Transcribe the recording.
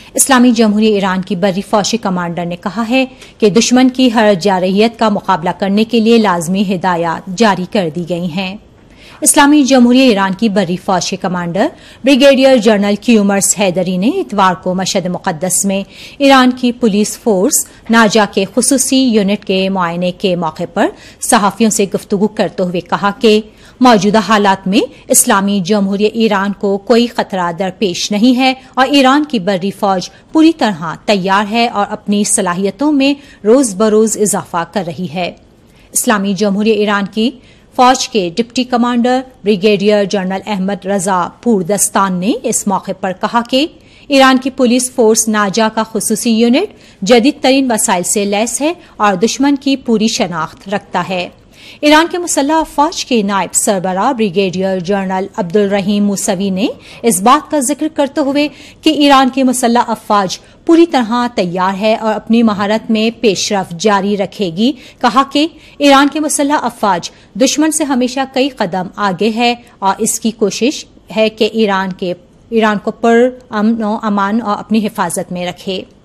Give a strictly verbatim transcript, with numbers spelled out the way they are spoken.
اسلامی جمہوریہ ایران کی بری فوجی کمانڈر نے کہا ہے کہ دشمن کی ہر جارحیت کا مقابلہ کرنے کے لیے لازمی ہدایات جاری کر دی گئی ہیں۔ اسلامی جمہوریہ ایران کی بری فوج کے commander brigadier general Kioumars Heydari نے اتوار کو مشہد مقدس میں ایران کی پولیس فورس ناجا کے خصوصی یونٹ کے معائنے کے موقع پر صحافیوں سے گفتگو کرتے ہوئے کہا کہ موجودہ حالات میں اسلامی جمہوریہ ایران کو کوئی خطرہ درپیش نہیں ہے اور ایران کی بری فوج پوری طرح تیار ہے اور اپنی صلاحیتوں میں روز بروز اضافہ کر رہی ہے۔ اسلامی جمہوریہ ایران کی فوج کے deputy commander brigadier general Ahmad Reza Pourdastan نے اس موقع پر کہا کہ ایران کی پولیس فورس ناجا کا خصوصی یونٹ جدید ترین وسائل سے لیس ہے اور دشمن کی پوری شناخت رکھتا ہے۔ ایران کے مسلح افواج کے نائب سربراہ بریگیڈیئر جنرل عبدالرحیم موسوی نے اس بات کا ذکر کرتے ہوئے کہ ایران کی مسلح افواج پوری طرح تیار ہے اور اپنی مہارت میں پیش رفت جاری رکھے گی، کہا کہ ایران کے مسلح افواج دشمن سے ہمیشہ کئی قدم آگے ہے اور اس کی کوشش ہے کہ ایران کے ایران کو پر امن و امان اور اپنی حفاظت میں رکھے۔